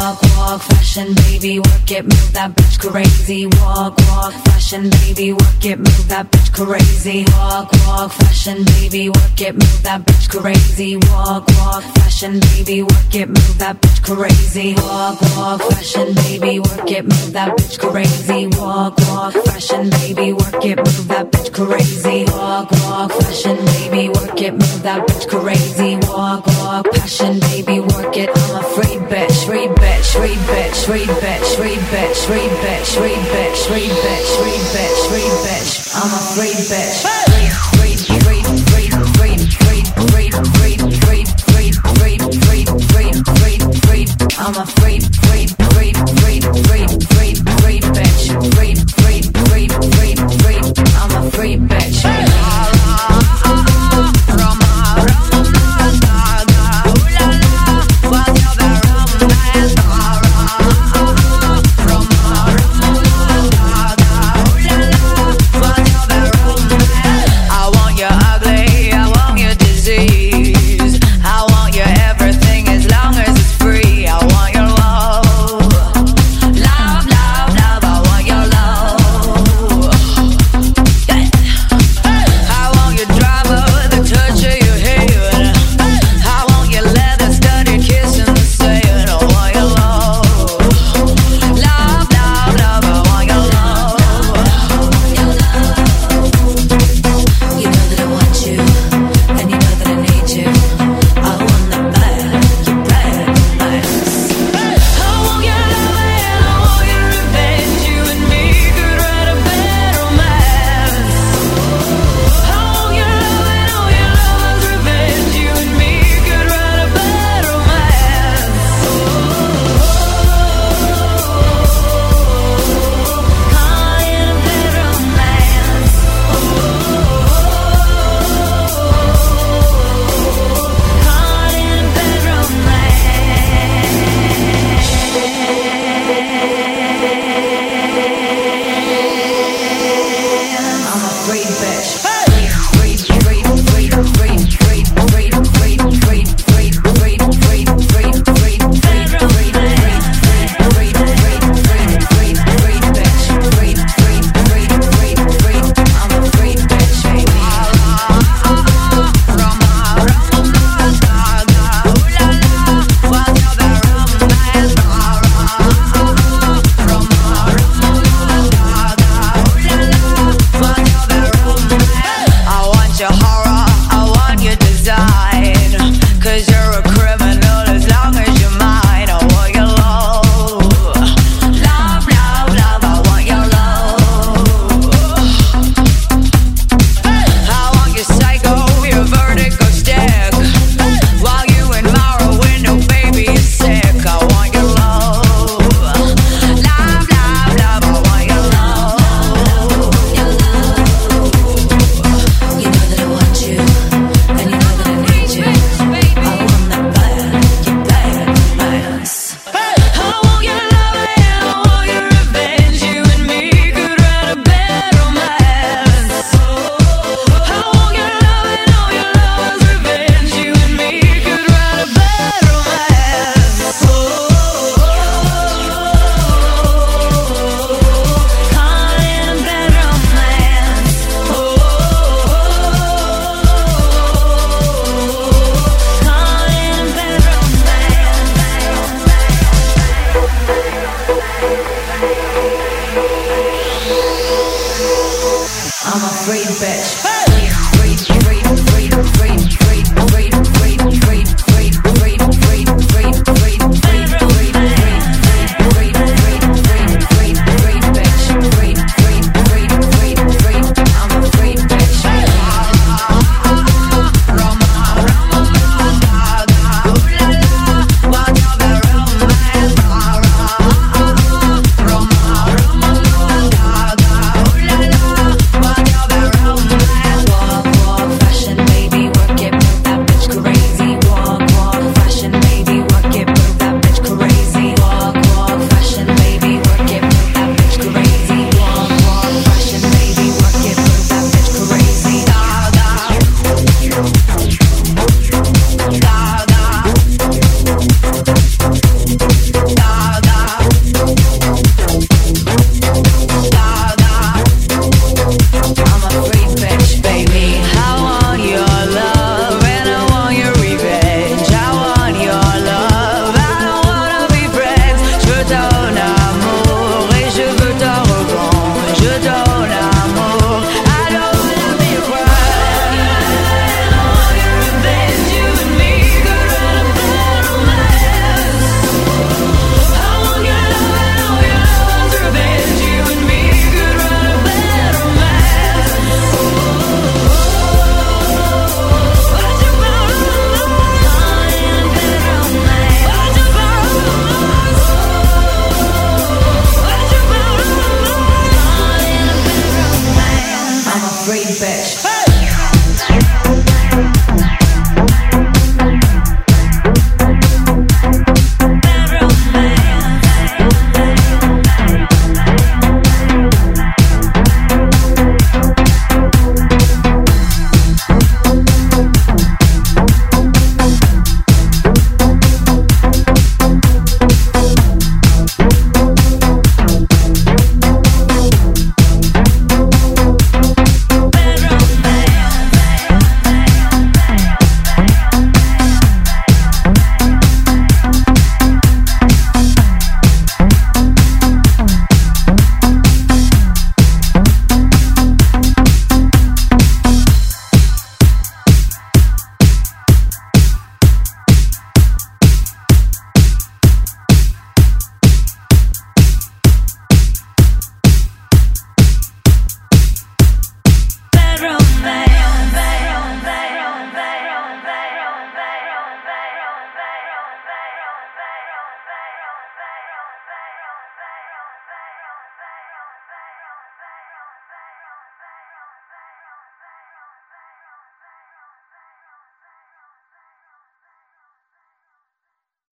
Walk, walk, fashion, baby, work it, move that bitch crazy. Walk, walk, fashion, baby, work it, move that bitch crazy. Walk, walk, fashion, baby, work it, move that bitch crazy. Walk, walk, fashion, baby, work it, move that bitch crazy. Walk, walk, fashion, baby, work it, move that bitch crazy. Walk, walk, fashion, baby, work it, move that bitch crazy. Walk, walk, fashion, baby, work it, move that bitch crazy. Walk, walk, passion, baby, work it. I'm a free bitch, free bitch, free bitch, free bitch, free bitch, free bitch, free bitch, free bitch, free bitch, free bitch. I'm a free bitch. Free, free, free, free, free, free, free, free, free, free, free, free, free, free, free. I'm a free, free, free, free, free, free, free bitch. Free, free, free, free, free. I'm a free